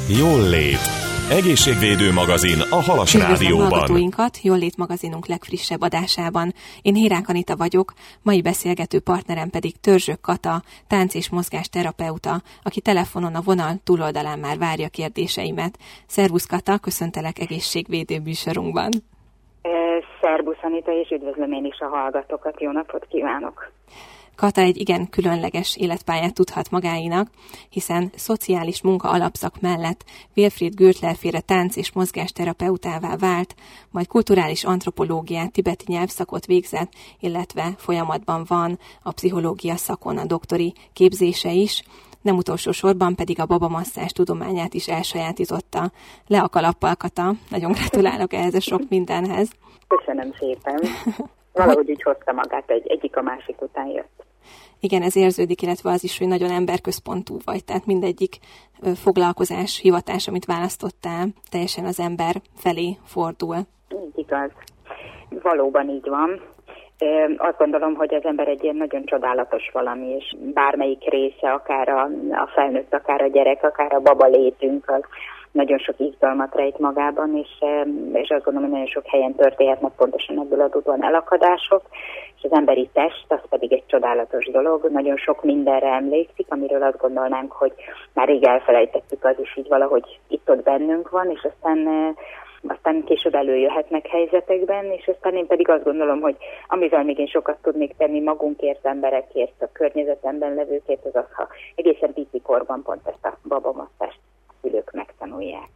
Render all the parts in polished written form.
Jól lét. Egészségvédő magazin a Halas Rádióban. Hallgatóinkat Jól lét magazinunk legfrissebb adásában. Én Hírák Anita vagyok, mai beszélgető partnerem pedig Törzsök Kata, tánc- és mozgásterapeuta, aki telefonon a vonal túloldalán már várja kérdéseimet. Szervusz Kata, köszöntelek egészségvédő műsorunkban. Szervusz Anita, és üdvözlöm én is a hallgatókat, jó napot kívánok! Kata egy igen különleges életpályát tudhat magáinak, hiszen szociális munka alapszak mellett Wilfried Gürtler-féle tánc- és mozgásterapeutává vált, majd kulturális antropológiát, tibeti nyelvszakot végzett, illetve folyamatban van a pszichológia szakon a doktori képzése is, nem utolsó sorban pedig a babamasszázs tudományát is elsajátította. Le a kalappal, Kata, nagyon gratulálok ehhez a sok mindenhez. Köszönöm szépen. Valahogy úgy hozta magát, egyik a másik után jött. Igen, ez érződik, illetve az is, hogy nagyon emberközpontú vagy, tehát mindegyik foglalkozás, hivatás, amit választottál, teljesen az ember felé fordul. Így igaz. Valóban így van. Azt gondolom, hogy az ember egy ilyen nagyon csodálatos valami, és bármelyik része, akár a felnőtt, akár a gyerek, akár a baba létünk, az nagyon sok izgalmat rejt magában, és azt gondolom, hogy nagyon sok helyen történhetnek pontosan ebből adódóan elakadások, és az emberi test, az pedig egy csodálatos dolog, nagyon sok mindenre emlékszik, amiről azt gondolnánk, hogy már rég elfelejtettük, az is így valahogy itt-ott bennünk van, és aztán később előjöhetnek helyzetekben, és aztán én pedig azt gondolom, hogy amivel még én sokat tudnék tenni magunkért, emberekért, a környezetemben levőkért, az, ha egészen pici korban pont ezt a babamasszázst szülők megtanulják.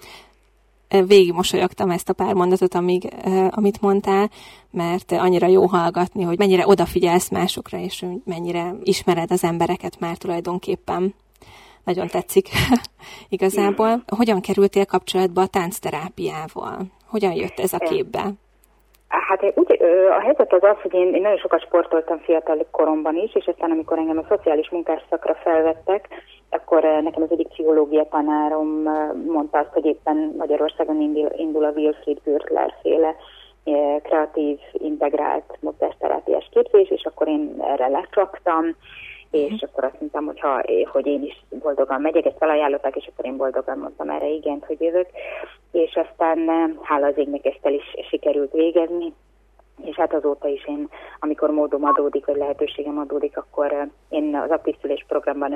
Végig mosolyogtam ezt a pár mondatot, amit mondtál, mert annyira jó hallgatni, hogy mennyire odafigyelsz másokra, és mennyire ismered az embereket már tulajdonképpen. Nagyon tetszik igazából. Hogyan kerültél kapcsolatba a táncterápiával? Hogyan jött ez a képbe? Hát a helyzet az, hogy én nagyon sokat sportoltam fiatal koromban is, és aztán amikor engem a szociális munkás szakra felvettek, akkor nekem az egyik pszichológia tanárom mondta azt, hogy éppen Magyarországon indul a Wilfried Gürtler-féle kreatív, integrált mozgásterápiás képzés, és akkor én erre lecsaptam, és akkor azt mondtam, hogy én is boldogan megyek, ezt felajánlották, és akkor én boldogan mondtam erre igent, hogy jövök, és aztán hála az égnek ezt el is sikerült végezni, és hát azóta is én, amikor módom adódik, vagy lehetőségem adódik, akkor én az aktív szülés programban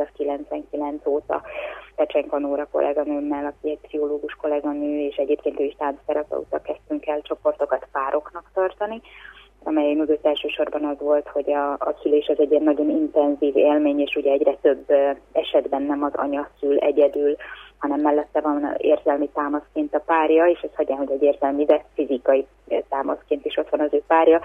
1999 óta Pecsenka Nóra kolléganőmmel, aki egy pszichológus kolléganő, és egyébként ő is táncterapeuta, kezdtünk el csoportokat pároknak tartani, amely mögött elsősorban az volt, hogy a szülés az egy ilyen nagyon intenzív élmény, és ugye egyre több esetben nem az anya szül egyedül, hanem mellette van érzelmi támaszként a párja, és ez hagyján, hogy egy érzelmi, de fizikai támaszként is ott van az ő párja.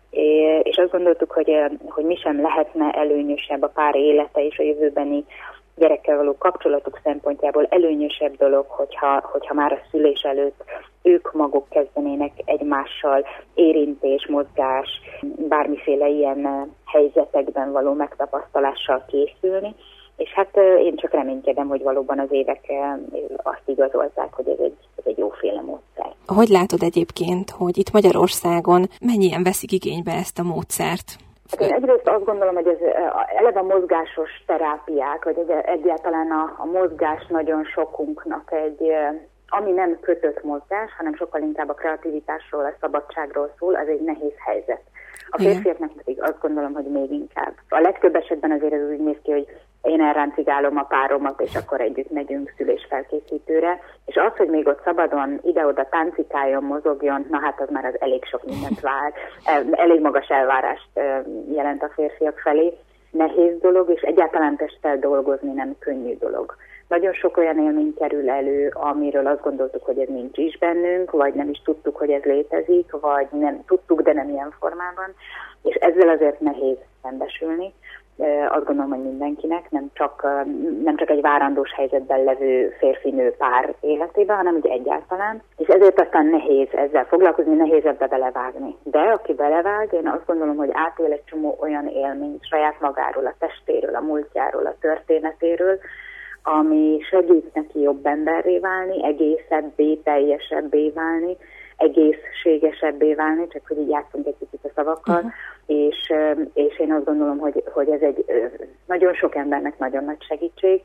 És azt gondoltuk, hogy mi sem lehetne előnyösebb a pár élete és a jövőbeni gyerekkel való kapcsolatuk szempontjából előnyösebb dolog, hogyha már a szülés előtt ők maguk kezdenének egymással érintés, mozgás, bármiféle ilyen helyzetekben való megtapasztalással készülni. És hát én csak reménykedem, hogy valóban az évek azt igazolták, hogy ez egy jóféle módszer. Hogy látod egyébként, hogy itt Magyarországon mennyien veszik igénybe ezt a módszert? Hát én egyrészt azt gondolom, hogy ez eleve mozgásos terápiák, vagy egyáltalán a mozgás nagyon sokunknak ami nem kötött mozgás, hanem sokkal inkább a kreativitásról, a szabadságról szól, az egy nehéz helyzet. A férfiaknak pedig azt gondolom, hogy még inkább. A legtöbb esetben azért ez úgy néz ki, hogy én elráncigálom a páromat, és akkor együtt megyünk szülésfelkészítőre, és az, hogy még ott szabadon ide-oda táncikáljon, mozogjon, na hát az már az elég sok mindent vár, elég magas elvárást jelent a férfiak felé. Nehéz dolog, és egyáltalán testtel dolgozni nem könnyű dolog. Nagyon sok olyan élmény kerül elő, amiről azt gondoltuk, hogy ez nincs is bennünk, vagy nem is tudtuk, hogy ez létezik, vagy nem tudtuk, de nem ilyen formában, és ezzel azért nehéz szembesülni. Azt gondolom, hogy mindenkinek, nem csak egy várandós helyzetben levő férfi-nő pár életében, hanem ugye egyáltalán. És ezért aztán nehéz ezzel foglalkozni, nehéz ebbe belevágni. De aki belevág, én azt gondolom, hogy átél egy csomó olyan élményt saját magáról, a testéről, a múltjáról, a történetéről, ami segít neki jobb emberré válni, egészebbé, teljesebbé válni, egészségesebbé válni, csak hogy így játszunk egy kicsit a szavakkal, és én azt gondolom, hogy ez egy nagyon sok embernek nagyon nagy segítség,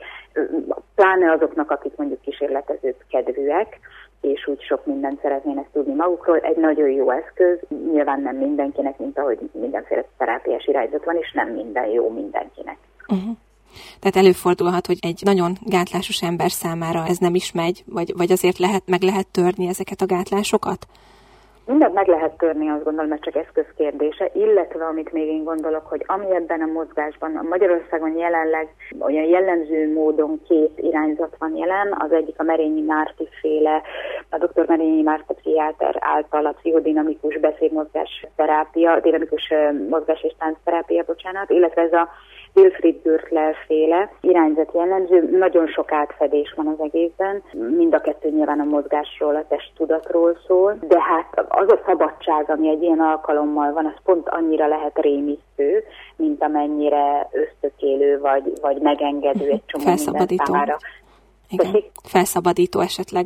pláne azoknak, akik mondjuk kísérletező kedvűek, és úgy sok mindent szeretnének tudni magukról. Egy nagyon jó eszköz, nyilván nem mindenkinek, mint ahogy mindenféle terápiás irányzat van, és nem minden jó mindenkinek. Uh-huh. Tehát előfordulhat, hogy egy nagyon gátlásos ember számára ez nem is megy, vagy azért meg lehet törni ezeket a gátlásokat? Mindent meg lehet törni, azt gondolom, mert csak eszközkérdése, illetve amit még én gondolok, hogy ami ebben a mozgásban, a Magyarországon jelenleg olyan jellemző módon 2 irányzat van jelen, az egyik a Merényi Márti féle, a dr. Merényi Márti pszichiáter által a pszichodinamikus beszédmozgás terápia, dinamikus mozgás és táncterápia, illetve ez a Wilfried Gürtler féle irányzat jellemző, nagyon sok átfedés van az egészben, mind a kettő nyilván a mozgásról, a testtudatról szól, de hát az a szabadság, ami egy ilyen alkalommal van, az pont annyira lehet rémisztő, mint amennyire ösztökélő vagy megengedő egy csomó minden számára. Igen. Felszabadító esetleg.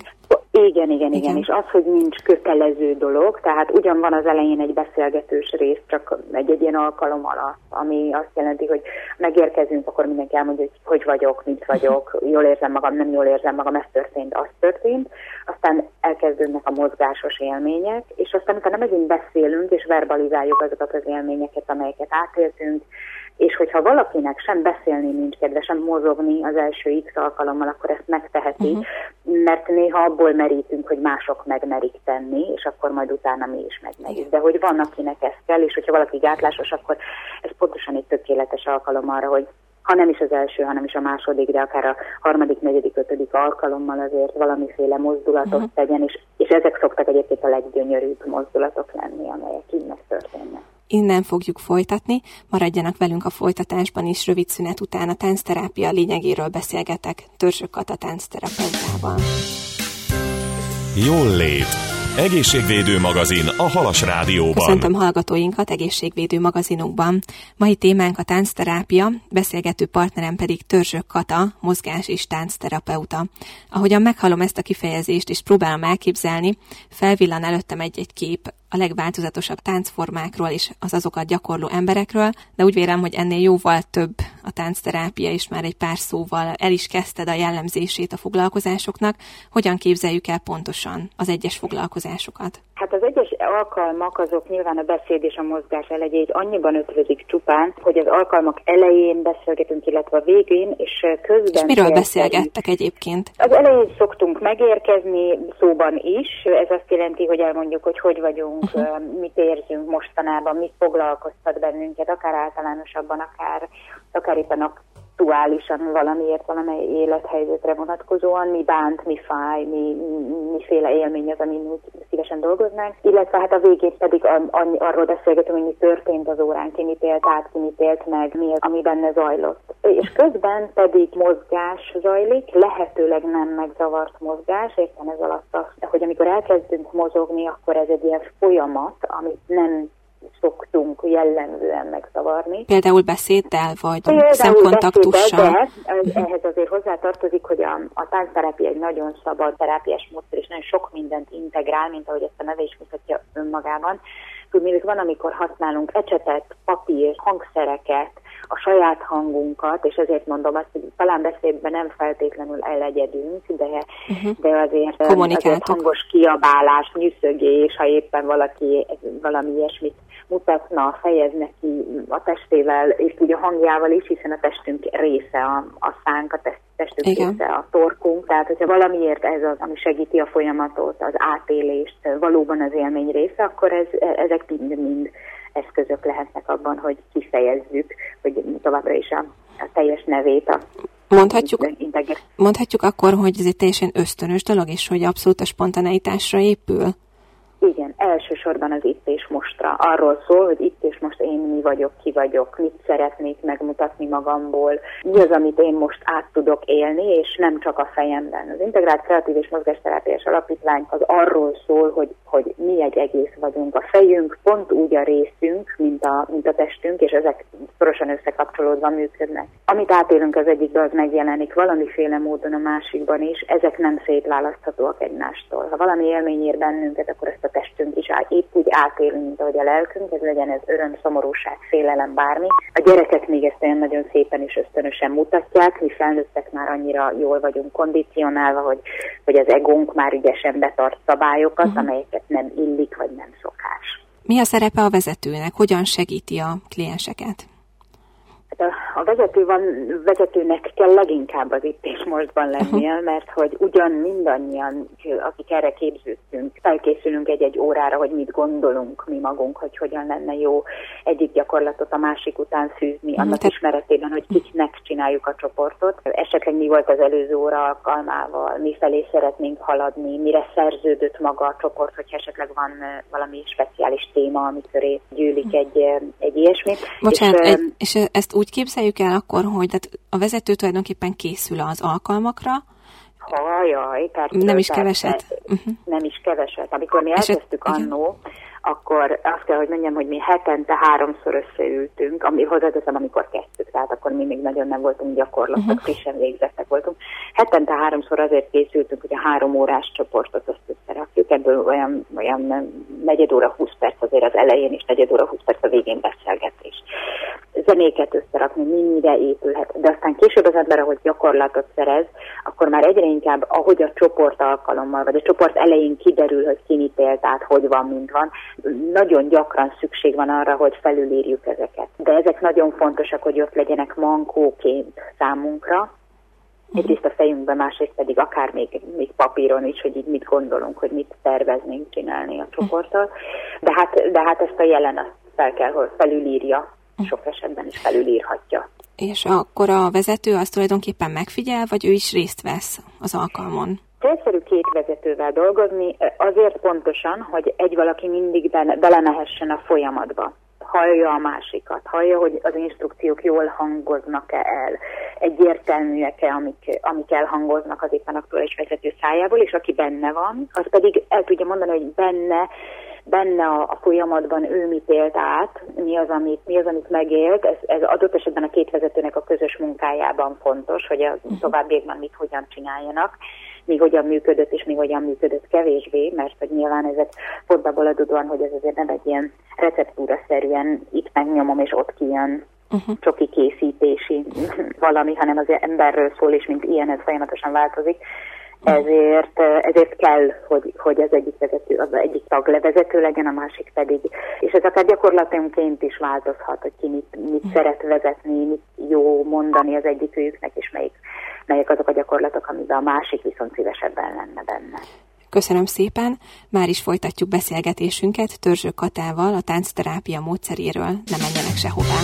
Igen, és az, hogy nincs kötelező dolog, tehát ugyan van az elején egy beszélgetős rész, csak egy ilyen alkalom alatt, ami azt jelenti, hogy megérkezünk, akkor mindenki elmondja, hogy vagyok, mit vagyok, jól érzem magam, nem jól érzem magam, ez történt, az történt, aztán elkezdődnek a mozgásos élmények, és aztán utána megint beszélünk, és verbalizáljuk azokat az élményeket, amelyeket átéltünk, és hogyha valakinek sem beszélni nincs kedve, sem mozogni az első X alkalommal, akkor ezt megteheti, mert néha abból merítünk, hogy mások megmerik tenni, és akkor majd utána mi is megmerjük. De hogy van, akinek ez kell, és hogyha valaki gátlásos, akkor ez pontosan egy tökéletes alkalom arra, hogy ha nem is az első, hanem is a második, de akár a 3., 4., 5. alkalommal azért valamiféle mozdulatot tegyen, és ezek szoktak egyébként a leggyönyörűbb mozdulatok lenni, amelyek így megtörténnek. Innen fogjuk folytatni, maradjanak velünk a folytatásban is, rövid szünet után a táncterápia lényegéről beszélgetek Törzsök Kata táncterapeutával. Jól lét. Egészségvédő magazin a Halas Rádióban. Köszöntöm hallgatóinkat egészségvédő magazinunkban. Mai témánk a táncterápia, beszélgető partnerem pedig Törzsök Kata, mozgás- és táncterapeuta. Ahogyan meghallom ezt a kifejezést és próbálom elképzelni, felvillan előttem egy kép a legváltozatosabb táncformákról és az azokat gyakorló emberekről, de úgy vélem, hogy ennél jóval több a táncterápia, és már egy pár szóval el is kezdted a jellemzését a foglalkozásoknak. Hogyan képzeljük el pontosan az egyes foglalkozásozásokat? Hát az egyes alkalmak azok nyilván a beszéd és a mozgás elegyét annyiban ötvözik csupán, hogy az alkalmak elején beszélgetünk, illetve a végén, és közben... És miről beszélgettek egyébként? Az elején szoktunk megérkezni szóban is, ez azt jelenti, hogy elmondjuk, hogy vagyunk, mit érzünk mostanában, mit foglalkoztat bennünket, akár általánosabban, akár éppen aktuálisan valamiért, valamely élethelyzetre vonatkozóan, mi bánt, mi fáj, miféle élmény az, amin úgy szívesen dolgoznánk, illetve hát a végén pedig arról beszélgetünk, hogy mi történt az órán, ki mit élt át, ki mit élt meg, mi az, ami benne zajlott. És közben pedig mozgás zajlik, lehetőleg nem megzavart mozgás, éppen ez alatt az, hogy amikor elkezdünk mozogni, akkor ez egy ilyen folyamat, amit nem szoktunk jellemzően megzavarni. Például beszéddel, vagy szemkontaktussal? De ehhez azért hozzátartozik, hogy a táncterápia egy nagyon szabad terápiás módszer, és nagyon sok mindent integrál, mint ahogy ezt a neve is mutatja önmagában. Tudni, hogy van, amikor használunk ecsetet, papír, hangszereket, a saját hangunkat, és ezért mondom azt, hogy talán beszédben nem feltétlenül elegyedünk, de azért hangos kiabálás, nyűszögés, ha éppen valaki valami ilyesmit mutatna, fejezne ki a testével, és úgy a hangjával is, hiszen a testünk része a szánk, a testünk része a torkunk, tehát hogyha valamiért ez az, ami segíti a folyamatot, az átélést, valóban az élmény része, akkor ezek mind eszközök lehetnek abban, hogy kifejezzük, hogy továbbra is a teljes nevét Mondhatjuk akkor, hogy ez egy teljesen ösztönös dolog, és hogy abszolút a spontaneitásra épül? Igen, elsősorban az itt és mostra. Arról szól, hogy itt és most én mi vagyok, ki vagyok, mit szeretnék megmutatni magamból, mi az, amit én most át tudok élni, és nem csak a fejemben. Az Integrált Kreatív és Mozgásterápiás Alapítvány az arról szól, hogy mi egy egész vagyunk. A fejünk pont úgy a részünk, mint a testünk, és ezek szorosan összekapcsolódva működnek. Amit átélünk az egyikben, az megjelenik valamiféle módon a másikban is, ezek nem szétválaszthatóak egymástól. Ha valami élmény ér bennünket, akkor ezt a testünk és épp úgy átélünk, mint ahogy a lelkünk, ez legyen ez öröm, szomorúság, félelem, bármi. A gyerekek még ezt olyan nagyon szépen és ösztönösen mutatják, mi felnőttek már annyira jól vagyunk kondicionálva, hogy az egónk már ügyesen betart szabályokat, amelyeket nem illik, vagy nem szokás. Mi a szerepe a vezetőnek? Hogyan segíti a klienseket? A vezetőnek kell leginkább az itt és mostban lennie, mert hogy ugyan mindannyian, akik erre képződtünk, felkészülünk egy-egy órára, hogy mit gondolunk mi magunk, hogy hogyan lenne jó egyik gyakorlatot a másik után szűzni, annak ismeretében, hogy kiknek csináljuk a csoportot. Esetleg mi volt az előző óra alkalmával, mifelé szeretnénk haladni, mire szerződött maga a csoport, hogyha esetleg van valami speciális téma, amiköré gyűlik egy ilyesmi. Bocsánat, és ezt úgy képzeljük el akkor, hogy a vezető tulajdonképpen készül az alkalmakra. Nem is keveset. Nem is keveset. Amikor mi elkezdtük annó, akkor azt kell, hogy mondjam, hogy mi hetente 3-szor összeültünk, ami hozzáteszem, amikor kezdtük, tehát akkor mi még nagyon nem voltunk gyakorlatok, frissen végzettek voltunk. Hetente 3-szor azért készültünk, hogy a 3 órás csoportot azt összerakjuk, ebből olyan negyed óra 20 perc azért az elején, és negyed óra 20 perc a végén beszélgetés. Zenéket összerakni, mire épülhet, de aztán később az ember, ahogy gyakorlatot szerez, akkor már egyre inkább, ahogy a csoport alkalommal, vagy a csoport elején kiderül, hogy ki mit élt át, hogy van, mint van, nagyon gyakran szükség van arra, hogy felülírjuk ezeket. De ezek nagyon fontosak, hogy ott legyenek mankóként számunkra, egyrészt a fejünkben, másrészt pedig akár még papíron is, hogy így mit gondolunk, hogy mit terveznénk csinálni a csoporttal. De hát ezt a jelen azt fel kell, hogy felülírja, sok esetben is felülírhatja. És akkor a vezető azt tulajdonképpen megfigyel, vagy ő is részt vesz az alkalmon? Célszerű 2 vezetővel dolgozni, azért pontosan, hogy egy valaki mindig belemehessen a folyamatba. Hallja a másikat, hallja, hogy az instrukciók jól hangoznak-e el, egyértelműek-e, amik elhangoznak az éppen aktuális vezető szájából, és aki benne van, az pedig el tudja mondani, hogy benne a folyamatban ő mit élt át, mi az, amit megélt. Ez adott esetben a 2 vezetőnek a közös munkájában fontos, hogy a továbbiakban mit hogyan csináljanak, mi hogyan működött, és mi hogyan működött kevésbé, mert hogy nyilván ezek pont abból adódóan, hogy ez azért nem egy ilyen receptúra-szerűen itt megnyomom, és ott kijön csoki készítési valami, hanem az emberről szól, és mint ilyen ez folyamatosan változik. Ezért kell, hogy az egyik vezető, az egyik tag levezető legyen, a másik pedig. És ez akár gyakorlatonként is változhat, hogy ki mit szeret vezetni, mit jó mondani az egyikőjüknek, és melyek azok a gyakorlatok, amiben a másik viszont szívesebben lenne benne. Köszönöm szépen, már is folytatjuk beszélgetésünket Törzső Katával a táncterápia módszeréről, ne menjenek sehová.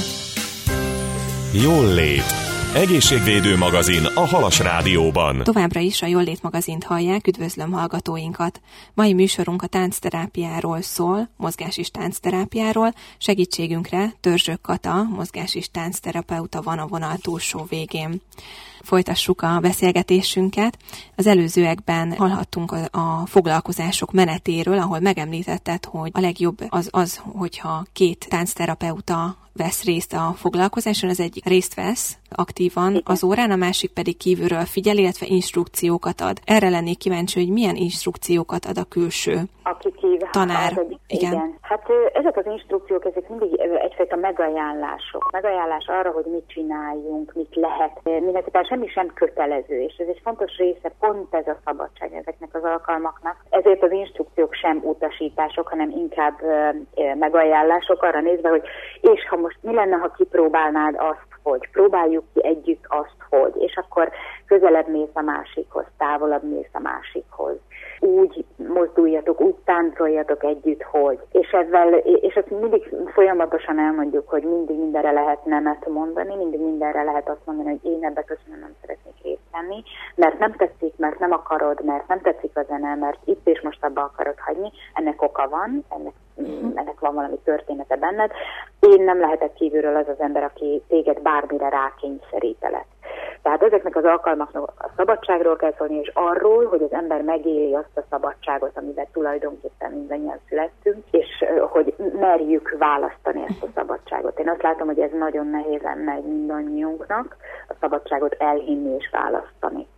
Jól lét. Egészségvédő magazin a Halas Rádióban. Továbbra is a Jól lét magazint hallják, üdvözlöm hallgatóinkat. Mai műsorunk a táncterápiáról szól, mozgás- és táncterápiáról. Segítségünkre Törzső Kata, mozgás- és táncterapeuta van a vonal túlsó végén. Folytassuk a beszélgetésünket. Az előzőekben hallhattunk a foglalkozások menetéről, ahol megemlítetted, hogy a legjobb az, hogyha 2 táncterapeuta vesz részt a foglalkozáson, az egyik részt vesz aktívan az órán, a másik pedig kívülről figyel, illetve instrukciókat ad. Erre lennék kíváncsi, hogy milyen instrukciókat ad a külső tanár. Igen. Hát ezek az instrukciók, ezek mindig egyfajta megajánlások. Megajánlás arra, hogy mit csináljunk, mit lehet. Mindenképpen semmi sem kötelező, és ez egy fontos része, pont ez a szabadság ezeknek az alkalmaknak. Ezért az instrukciók sem utasítások, hanem inkább megajánlások arra nézve, hogy és ha most mi lenne, ha kipróbálnád azt, hogy próbáljuk ki együtt azt, hogy, és akkor közelebb mész a másikhoz, távolabb mész a másikhoz. Úgy mozduljatok, úgy táncoljatok együtt, hogy. És ezt mindig folyamatosan elmondjuk, hogy mindig mindenre lehet nemet mondani, mindig mindenre lehet azt mondani, hogy én ebbe köszönöm, nem szeretnék részt venni, mert nem tetszik, mert nem akarod, mert nem tetszik a zene, mert itt és most abba akarod hagyni. Ennek oka van, ennek van valami története benned. Én nem lehetek kívülről az ember, aki téged bármire rákényszerítelek. Tehát ezeknek az alkalmaknak a szabadságról kell szólni, és arról, hogy az ember megéli azt a szabadságot, amivel tulajdonképpen mindannyian születtünk, és hogy merjük választani ezt a szabadságot. Én azt látom, hogy ez nagyon nehéz lenne mindannyiunknak, a szabadságot elhinni és választani.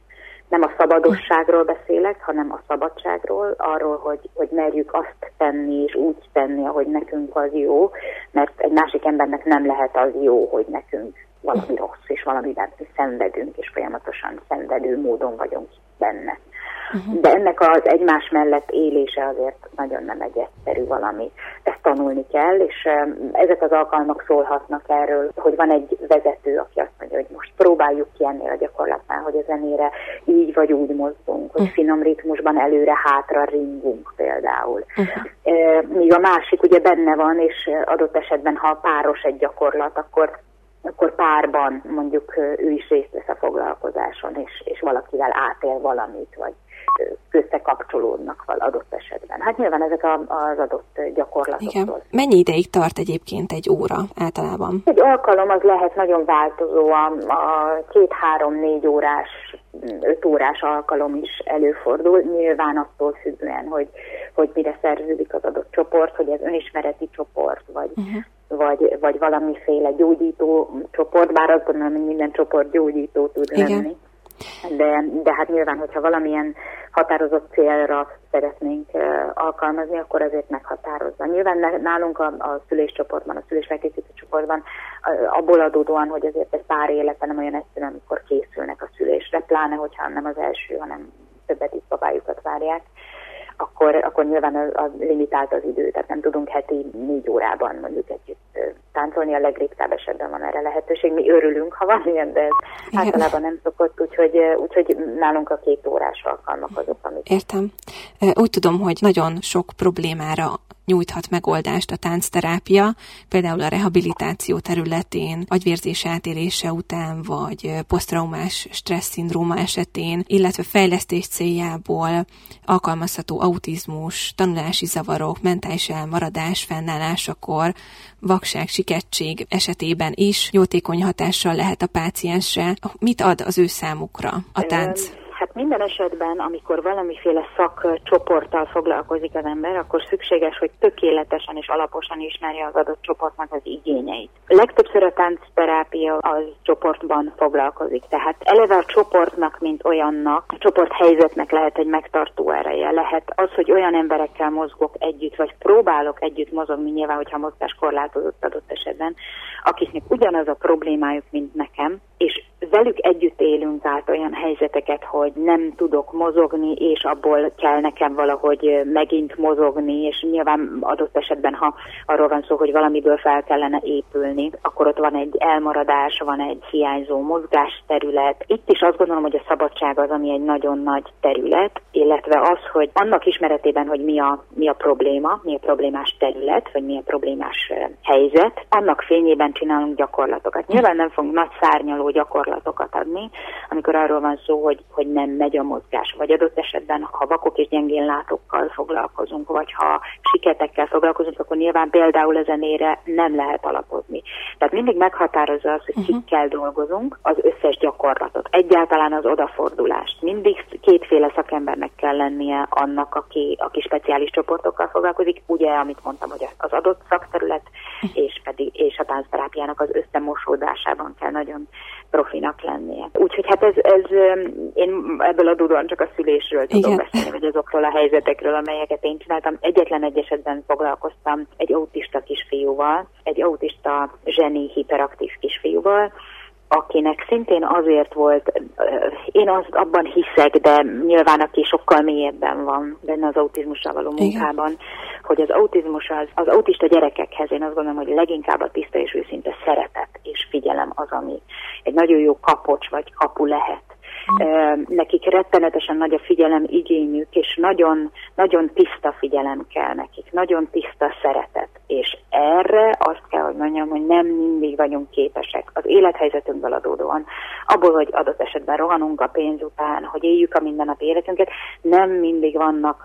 nem a szabadosságról beszélek, hanem a szabadságról, arról, hogy merjük azt tenni és úgy tenni, ahogy nekünk az jó, mert egy másik embernek nem lehet az jó, hogy nekünk valami rossz, és valamiben szenvedünk, és folyamatosan szenvedő módon vagyunk benne. De ennek az egymás mellett élése azért nagyon nem egy egyszerű valami. Ezt tanulni kell, és ezek az alkalmak szólhatnak erről, hogy van egy vezető, aki azt mondja, hogy most próbáljuk ki ennél a gyakorlatnál, hogy a zenére így vagy úgy mozdulunk, hogy finom ritmusban előre-hátra ringunk például. Míg a másik ugye benne van, és adott esetben, ha páros egy gyakorlat, akkor párban mondjuk ő is részt vesz a foglalkozáson, és valakivel átél valamit, vagy összekapcsolódnak adott esetben. Hát nyilván ezek az adott gyakorlatoktól. Igen. Mennyi ideig tart egyébként egy óra általában? Egy alkalom az lehet nagyon változó, a 2-3-4 órás, 5 órás alkalom is előfordul, nyilván attól függően, hogy mire szerződik az adott csoport, hogy ez önismereti csoport, vagy valamiféle gyógyító csoport, bár azt gondolom, hogy minden csoport gyógyító tud lenni. De hát nyilván, hogyha valamilyen határozott célra szeretnénk alkalmazni, akkor azért meghatározza. Nyilván nálunk a szüléscsoportban, a szülésfelkészítő csoportban abból adódóan, hogy azért egy pár élete nem olyan egyszerű, amikor készülnek a szülésre, pláne, hogyha nem az első, hanem többet babájukat várják, akkor nyilván az limitált az idő, tehát nem tudunk heti 4 órában mondjuk együtt táncolni, a legritkább esetben van erre lehetőség. Mi örülünk, ha van ilyen, de ez általában nem szokott, úgyhogy nálunk a 2 órás alkalmak azok, amik... Értem. Úgy tudom, hogy nagyon sok problémára nyújthat megoldást a táncterápia, például a rehabilitáció területén, agyvérzés átélése után, vagy posztraumás stressz-szindróma esetén, illetve fejlesztés céljából alkalmazható autizmus, tanulási zavarok, mentális elmaradás fennállásakor, vakság, sikettség esetében is jótékony hatással lehet a páciensre. Mit ad az ő számukra a tánc? Hát minden esetben, amikor valamiféle szakcsoporttal foglalkozik az ember, akkor szükséges, hogy tökéletesen és alaposan ismerje az adott csoportnak az igényeit. Legtöbbször a táncterápia az csoportban foglalkozik, tehát eleve a csoportnak, mint olyannak, a csoporthelyzetnek lehet egy megtartó ereje. Lehet az, hogy olyan emberekkel mozgok együtt, vagy próbálok együtt mozogni, nyilván, hogyha mozgás korlátozott adott esetben, akiknek ugyanaz a problémájuk, mint nekem, és velük együtt élünk át olyan helyzeteket, hogy nem tudok mozogni, és abból kell nekem valahogy megint mozogni, és nyilván adott esetben, ha arról van szó, hogy valamiből fel kellene épülni, akkor ott van egy elmaradás, van egy hiányzó mozgásterület. Itt is azt gondolom, hogy a szabadság az, ami egy nagyon nagy terület, illetve az, hogy annak ismeretében, hogy mi a probléma, mi a problémás terület, vagy mi a problémás helyzet, annak fényében csinálunk gyakorlatokat. Nyilván nem fogunk nagy szárnyaló gyakorlatokat adni, amikor arról van szó, hogy nem megy a mozgás, vagy adott esetben, ha vakok és gyengén látókkal foglalkozunk, vagy ha siketekkel foglalkozunk, akkor nyilván például a zenére nem lehet alapozni. Tehát mindig meghatározza az, hogy kikkel dolgozunk, az összes gyakorlatot. Egyáltalán az odafordulást. Mindig kétféle szakembernek kell lennie annak, aki speciális csoportokkal foglalkozik. Ugye, amit mondtam, hogy az adott szakterület, és a táncterápiának az összemosódásában kell nagyon profinak lennie. Úgyhogy hát ez én ebből adódóan csak a szülésről tudok beszélni, vagy azokról a helyzetekről, amelyeket én csináltam. Egyetlen egy esetben foglalkoztam egy autista kisfiúval, egy autista zseni hiperaktív kisfiúval, akinek szintén azért volt, én abban hiszek, de nyilván aki sokkal mélyebben van benne az autizmussal való munkában, hogy az autizmus az autista gyerekekhez én azt gondolom, hogy leginkább a tiszta és őszinte szeretet és figyelem az, ami egy nagyon jó kapocs vagy kapu lehet. Nekik rettenetesen nagy a figyelem igényük, és nagyon, nagyon tiszta figyelem kell nekik, nagyon tiszta szeretet. És erre azt kell, hogy mondjam, hogy nem mindig vagyunk képesek az élethelyzetünkből adódóan, abból, hogy adott esetben rohanunk a pénz után, hogy éljük a mindennapi életünket, nem mindig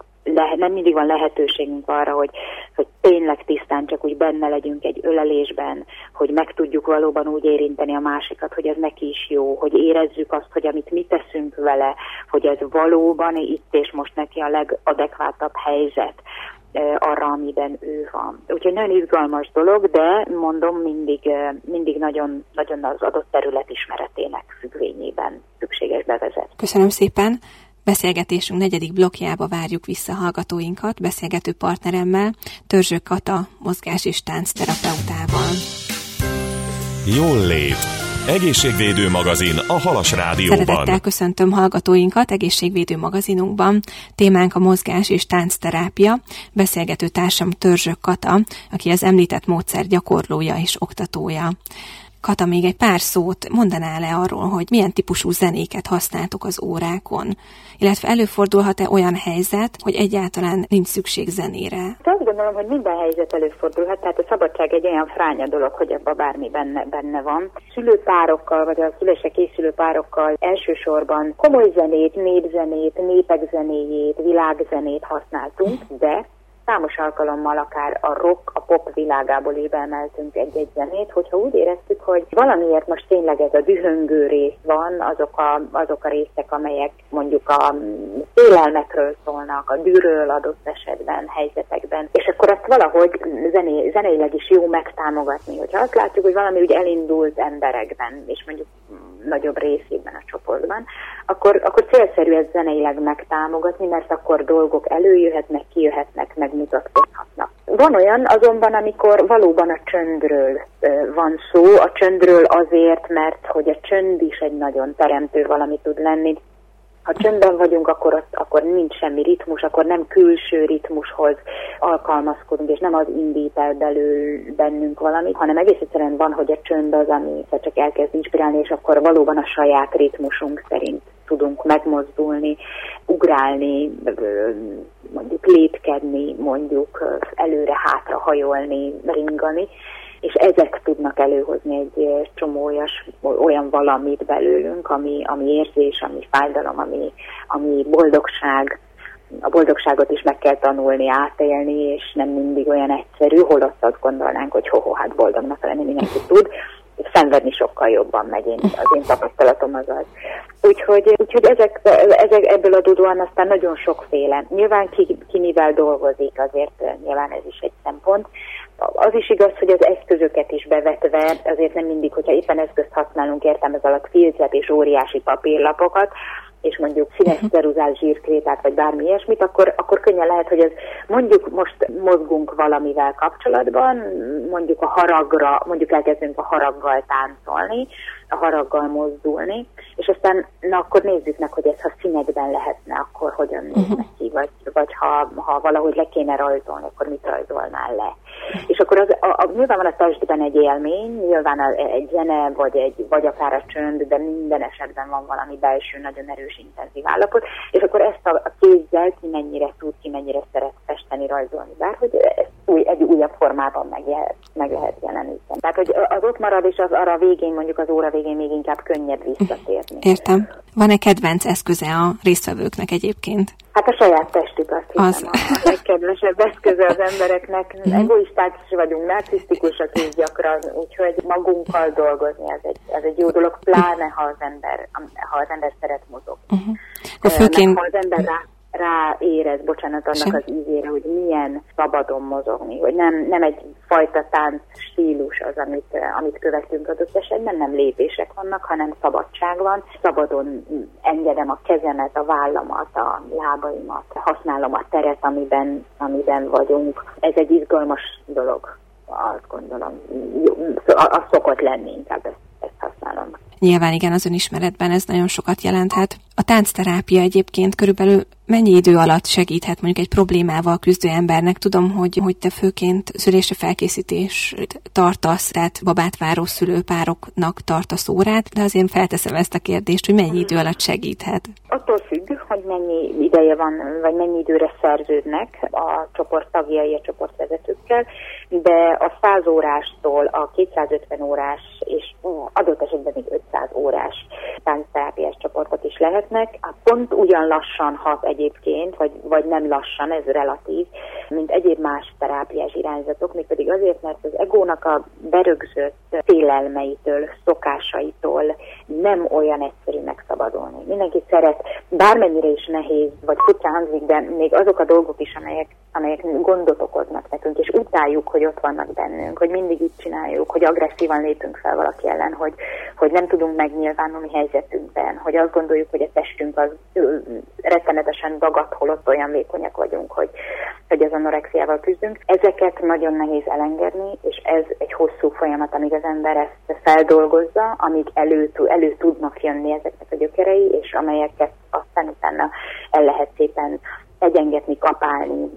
van lehetőségünk arra, hogy tényleg tisztán csak úgy benne legyünk egy ölelésben, hogy meg tudjuk valóban úgy érinteni a másikat, hogy ez neki is jó, hogy érezzük azt, hogy amit mi teszünk vele, hogy ez valóban itt és most neki a legadekvátabb helyzet. arra, amiben ő van. Úgyhogy nagyon izgalmas dolog, de mondom, mindig nagyon, nagyon az adott terület ismeretének függvényében szükséges bevezetni. Köszönöm szépen! Beszélgetésünk 4. blokkjába várjuk vissza hallgatóinkat, beszélgető partneremmel, Törzsök Kata mozgás- és táncterapeutával. Jól lét. Egészségvédő magazin a Halas Rádióban. Szeretettel köszöntöm hallgatóinkat egészségvédő magazinunkban. Témánk a mozgás- és táncterápia. Beszélgető társam Törzsök Kata, aki az említett módszer gyakorlója és oktatója. Kata, még egy pár szót mondanál le arról, hogy milyen típusú zenéket használtok az órákon? Illetve előfordulhat-e olyan helyzet, hogy egyáltalán nincs szükség zenére? Azt gondolom, hogy minden helyzet előfordulhat, tehát a szabadság egy olyan fránya dolog, hogy abban bármi benne van. Szülőpárokkal, vagy a szülésre készülő párokkal elsősorban komoly zenét, népzenét, népek zenéjét, világzenét használtunk, de számos alkalommal akár a rock, a pop világából is beemeltünk egy-egy zenét, hogyha úgy éreztük, hogy valamiért most tényleg ez a dühöngő rész van, azok a részek, amelyek mondjuk a félelmekről szólnak, a dűről adott esetben, helyzetekben, és akkor azt valahogy zeneileg is jó megtámogatni. Hogyha azt látjuk, hogy valami úgy elindult emberekben, és mondjuk nagyobb részében a csoportban, akkor célszerű ezt zeneileg megtámogatni, mert akkor dolgok előjöhetnek, kijöhetnek, megmutatkozhatnak. Van olyan azonban, amikor valóban a csöndről van szó, a csöndről azért, mert hogy a csönd is egy nagyon teremtő valami tud lenni. Ha csöndben vagyunk, akkor nincs semmi ritmus, akkor nem külső ritmushoz alkalmazkodunk, és nem az indít el bennünk valamit, hanem egész egyszerűen van, hogy a csönd az, ami csak elkezd inspirálni, és akkor valóban a saját ritmusunk szerint tudunk megmozdulni, ugrálni, mondjuk lépkedni, mondjuk előre-hátra hajolni, ringani, és ezek tudnak előhozni egy csomó olyan valamit belőlünk, ami érzés, ami fájdalom, ami boldogság. A boldogságot is meg kell tanulni, átélni, és nem mindig olyan egyszerű, holott azt gondolnánk, hogy hát boldognak lenni mindenki tud, szenvedni sokkal jobban megy, az én tapasztalatom az az. Úgyhogy ezek ebből adódóan aztán nagyon sokféle. Nyilván ki mivel dolgozik, azért nyilván ez is egy szempont. Az is igaz, hogy az eszközöket is bevetve, azért nem mindig, hogyha éppen eszközt használunk, értem ez alatt filcet és óriási papírlapokat, és mondjuk színes ceruzát, zsírkrétát, vagy bármi ilyesmit, akkor könnyen lehet, hogy ez mondjuk most mozgunk valamivel kapcsolatban, mondjuk elkezdünk a haraggal táncolni, a haraggal mozdulni, és aztán akkor nézzük meg, hogy ez ha színekben lehetne, akkor hogyan néznek ki, vagy ha valahogy le kéne rajzolni, akkor mit rajzolnál le. És akkor nyilván van a testben egy élmény, nyilván egy zene, vagy akár a csönd, de minden esetben van valami belső, nagyon erős, intenzív állapot, és akkor ezt a kézzel ki mennyire tud, ki mennyire szeret festeni, rajzolni, bárhogy ezt egy újabb formában meg lehet jeleníteni. Tehát, hogy az ott marad, és az arra végén, mondjuk az óra végén még inkább könnyebb visszatérni. Értem. Van-e kedvenc eszköze a résztvevőknek egyébként? Hát a saját testük, azt hiszem, a legkedvesebb eszköze az embereknek. Egoisták is vagyunk, narcisztikusak is gyakran, úgyhogy magunkkal dolgozni, ez egy jó dolog, pláne ha az ember szeret mozogni. Főként... Ha az ember ráérez, annak az ízére, hogy milyen szabadon mozogni, hogy nem egy fajta tánc stílus az, amit követünk adott esetben, nem lépések vannak, hanem szabadság van. Szabadon engedem a kezemet, a vállamat, a lábaimat, használom a teret, amiben vagyunk. Ez egy izgalmas dolog, azt gondolom. Az szokott lenni, inkább ezt használom. Nyilván igen, az önismeretben ez nagyon sokat jelenthet. A táncterápia egyébként körülbelül mennyi idő alatt segíthet mondjuk egy problémával küzdő embernek? Tudom, hogy te főként szülésre felkészítést tartasz, tehát babát váró szülőpároknak tartasz órát, de azért felteszem ezt a kérdést, hogy mennyi idő alatt segíthet? Attól függ, hogy mennyi ideje van, vagy mennyi időre szerződnek a csoport tagjai, a csoportvezetőkkel, de a 100 órástól a 250 órás, és adott esetben még 500 órás táncterápiás csoportok is lehetnek. Pont ugyan lassan hat egyébként, vagy nem lassan, ez relatív, mint egyéb más terápiás irányzatok, mégpedig azért, mert az egónak a berögzött félelmeitől, szokásaitól nem olyan egyszerű megszabadulni. Mindenki szeret bármennyire is nehéz, vagy furcsa hangzik, de még azok a dolgok is, amelyek gondot okoznak nekünk, és utáljuk, hogy ott vannak bennünk, hogy mindig így csináljuk, hogy agresszívan lépünk fel valaki ellen, hogy nem tudunk megnyilvánulni helyzetünkben, hogy azt gondoljuk, hogy a testünk az rettenetesen dagadt, holott olyan vékonyak vagyunk, hogy az anorexiával küzdünk. Ezeket nagyon nehéz elengedni, és ez egy hosszú folyamat, amíg az ember ezt feldolgozza, amíg elő tudnak jönni ezeknek a gyökerei, és amelyeket aztán utána el lehet szépen egyengetni, kapálni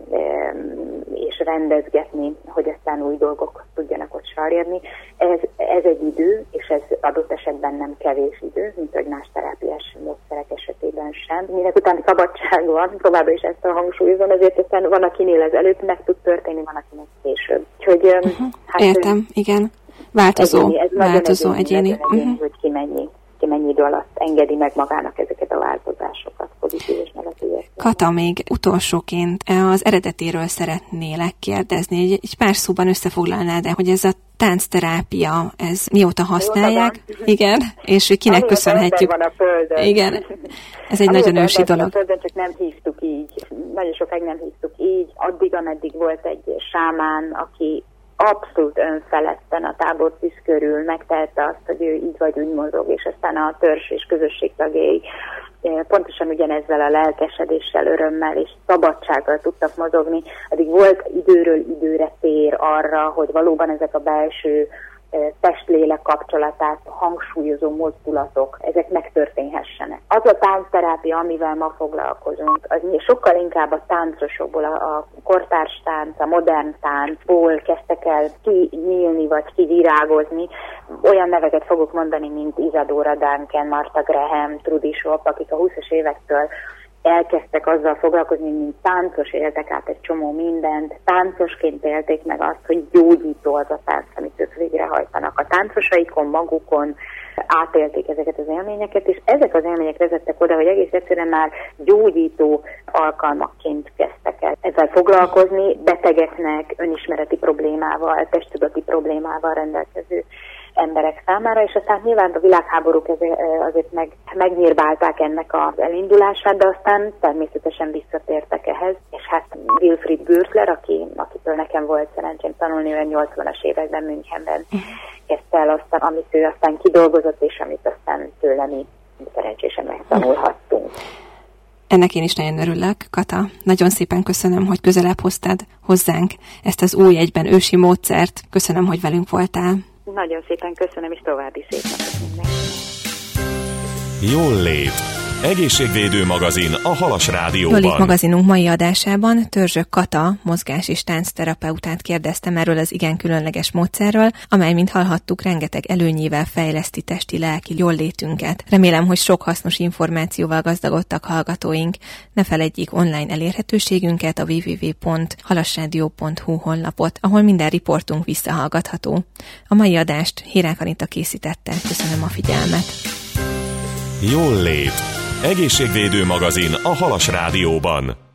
és rendezgetni, hogy aztán új dolgok tudjanak ott sarjadni. Ez egy idő, és ez adott esetben nem kevés idő, mint hogy más terápiás módszerek esetében sem. Minek után szabadság van, továbbra is ezt a hangsúlyozom, ezért aztán van, akinél ez előtt meg tud történni, van, akinek később. Úgyhogy, értem, igen. Változó, egyéni. Hogy ki mennyi idő alatt engedi meg magának ezeket a változásokat, pozitív és negatív. Kata, még utolsóként az eredetéről szeretnélek kérdezni. Egy pár szóban összefoglalnád, de hogy ez a táncterápia, ez mióta használják? Igen, és hogy kinek köszönhetjük? Van a földön. Igen, ez egy nagyon ősi dolog. A földön, csak nem hívtuk így. Nagyon sokáig nem hívtuk így. Addig, ameddig volt egy sámán, aki abszolút önfeledten a tábortűz körül megtehette azt, hogy ő így vagy úgy mozog, és aztán a törzs és közösség tagjai pontosan ugyanezzel a lelkesedéssel, örömmel és szabadsággal tudtak mozogni. Addig volt időről időre tér arra, hogy valóban ezek a belső testlélek kapcsolatát hangsúlyozó mozdulatok, ezek megtörténhessenek. Az a táncterápia, amivel ma foglalkozunk, az sokkal inkább a táncosokból, a kortárs tánc, a modern táncból kezdtek el kinyílni vagy kivirágozni. Olyan neveket fogok mondani, mint Isadora Duncan, Martha Graham, Trudy Schopp, akik a 20-as évektől elkezdtek azzal foglalkozni, mint táncos, éltek át egy csomó mindent, táncosként élték meg azt, hogy gyógyító az a tánc, amit ők végrehajtanak. A táncosaikon, magukon átélték ezeket az élményeket, és ezek az élmények vezettek oda, hogy egész egyszerűen már gyógyító alkalmakként kezdtek el ezzel foglalkozni, betegeknek, önismereti problémával, testtudati problémával rendelkező emberek számára, és aztán nyilván a világháborúk azért megnyírbálták ennek az elindulását, de aztán természetesen visszatértek ehhez, és hát Wilfried Gürtler, akitől nekem volt szerencsém tanulni, olyan 80-as években Münchenben kezdte el azt, amit ő aztán kidolgozott, és amit aztán tőle mi szerencsésen megtanulhattunk. Ennek én is nagyon örülök, Kata. Nagyon szépen köszönöm, hogy közelebb hoztad hozzánk ezt az új egyben ősi módszert. Köszönöm, hogy velünk voltál. Nagyon szépen köszönöm, és további szép napot mindenkinek. Jól lét. Egészségvédő magazin a Halas Rádióban. Jól lét magazinunk mai adásában Törzsök Kata, mozgás- és táncterapeutát kérdeztem erről az igen különleges módszerről, amely, mint hallhattuk, rengeteg előnyével fejleszti testi-lelki jóllétünket. Remélem, hogy sok hasznos információval gazdagodtak hallgatóink. Ne feledjék online elérhetőségünket, a www.halasradio.hu honlapot, ahol minden riportunk visszahallgatható. A mai adást Hirák Anita készítette. Köszönöm a figyelmet. Jól lét. Egészségvédő magazin a Halas Rádióban.